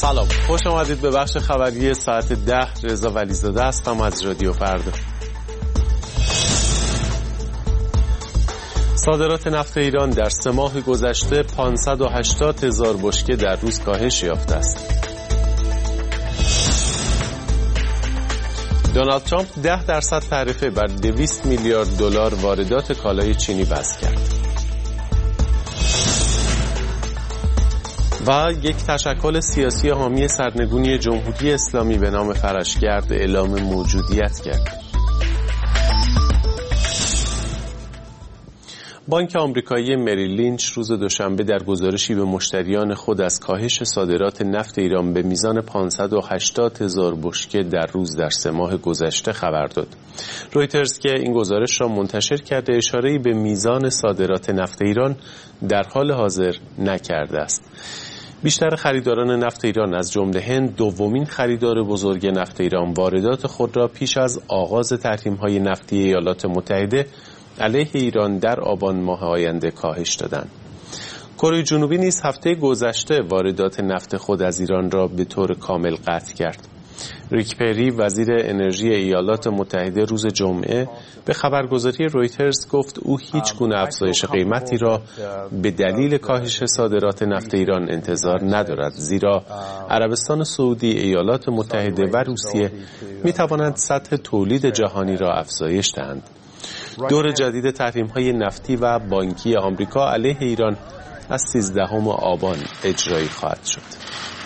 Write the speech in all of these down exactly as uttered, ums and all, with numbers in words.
سلام، خوش آمدید به بخش خبری ساعت ده. رضا ولیزاده هستم از رادیو فردا. صادرات نفت ایران در سه ماه گذشته پانصد و هشتاد هزار بشکه در روز کاهش یافته است. دونالد ترامپ ده درصد تعرفه بر دویست میلیارد دلار واردات کالای چینی وضع کرد. و یک تشکل سیاسی حامی سرنگونی جمهوری اسلامی به نام فرشگرد اعلام موجودیت کرد. بانک آمریکایی مریل لینچ روز دوشنبه در گزارشی به مشتریان خود از کاهش صادرات نفت ایران به میزان پانصد و هشتاد هزار بشکه در روز در سه ماه گذشته خبر داد. رویترز که این گزارش را منتشر کرده اشاره‌ای به میزان صادرات نفت ایران در حال حاضر نکرده است. بیشتر خریداران نفت ایران از جمله هند، دومین خریدار بزرگ نفت ایران، واردات خود را پیش از آغاز تحریم‌های نفتی ایالات متحده علیه ایران در آبان ماه آینده کاهش دادند. کره جنوبی نیز هفته گذشته واردات نفت خود از ایران را به طور کامل قطع کرد. ریک پری وزیر انرژی ایالات متحده روز جمعه به خبرگزاری رویترز گفت او هیچ گونه افزایش قیمتی را به دلیل کاهش صادرات نفت ایران انتظار ندارد، زیرا عربستان سعودی، ایالات متحده و روسیه می توانند سطح تولید جهانی را افزایش دهند. دور جدید تحریم‌های نفتی و بانکی آمریکا علیه ایران از سیزدهم آبان اجرایی خواهد شد.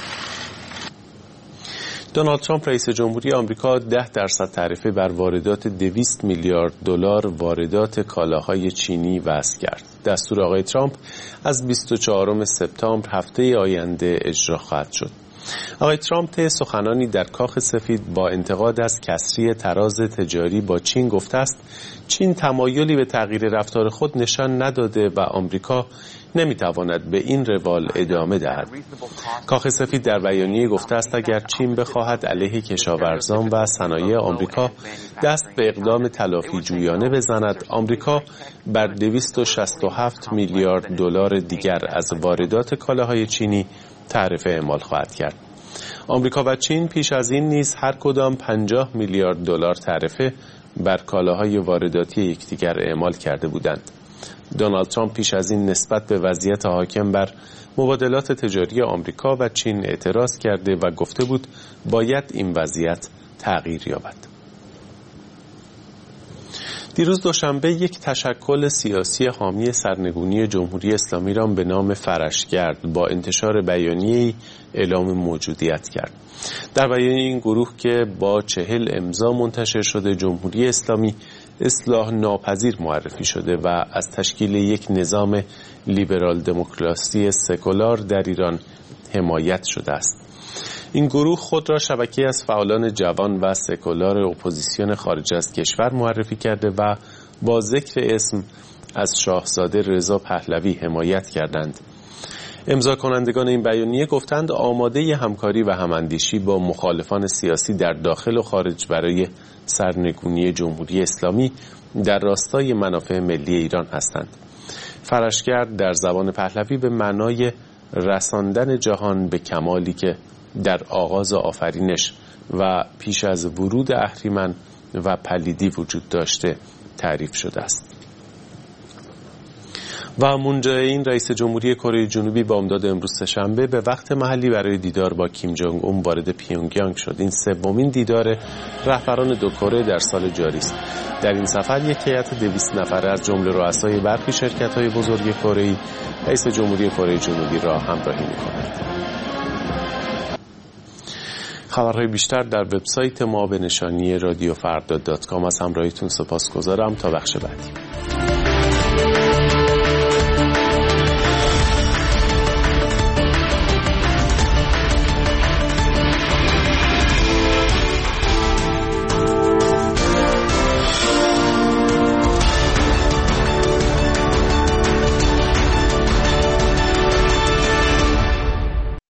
دونالد ترامپ رئیس جمهوری آمریکا ده درصد تعرفه بر واردات دویست میلیارد دلار واردات کالاهای چینی وضع کرد. دستور آقای ترامپ از بیست و چهارم سپتامبر هفته آینده اجرا خواهد شد. آقای ترامپ طی سخنانی در کاخ سفید با انتقاد از کسری تراز تجاری با چین گفته است چین تمایلی به تغییر رفتار خود نشان نداده و آمریکا نمیتواند به این روال ادامه دهد. کاخ سفید در بیانیه گفته است اگر چین بخواهد علیه کشاورزان و صنایع آمریکا دست به اقدام تلافی جویانه بزند، آمریکا بر دویست و شصت و هفت میلیارد دلار دیگر از واردات کالاهای چینی تعرفه اعمال خواهد کرد. آمریکا و چین پیش از این نیز هر کدام پنجاه میلیارد دلار تعرفه بر کالاهای وارداتی یکدیگر اعمال کرده بودند. دونالد ترامپ پیش از این نسبت به وضعیت حاکم بر مبادلات تجاری آمریکا و چین اعتراض کرده و گفته بود باید این وضعیت تغییر یابد. دیروز دوشنبه یک تشکل سیاسی حامی سرنگونی جمهوری اسلامی را به نام فرشگرد با انتشار بیانیه‌ای اعلام موجودیت کرد. در بیانیه این گروه که با چهل امضا منتشر شده جمهوری اسلامی اصلاح ناپذیر معرفی شده و از تشکیل یک نظام لیبرال دموکراسی سکولار در ایران حمایت شده است. این گروه خود را شبکه از فعالان جوان و سکولار اپوزیسیون خارج از کشور معرفی کرده و با ذکر اسم از شاهزاده رضا پهلوی حمایت کردند. امضا کنندگان این بیانیه گفتند آماده همکاری و هماندیشی با مخالفان سیاسی در داخل و خارج برای سرنگونی جمهوری اسلامی در راستای منافع ملی ایران هستند. فرشگرد در زبان پهلوی به معنای رساندن جهان به کمالی که در آغاز آفرینش و پیش از ورود اهریمن و پلیدی وجود داشته تعریف شده است. و مون جه این رئیس جمهوری کره جنوبی با امداد امروز سه‌شنبه به وقت محلی برای دیدار با کیم جونگ اون وارد پیونگیانگ شد. این سومین دیدار رهبران دو کره در سال جاری است. در این سفر یک هیئت دویست نفره از جمله رؤسای برخی شرکت‌های بزرگ کره‌ای رئیس جمهوری کره جنوبی را همراهی می‌کند. خبرهای بیشتر در وبسایت ما به نشانی رادیو فردا دات کام. از همراهیتون سپاسگزارم. تا بخش بعدی.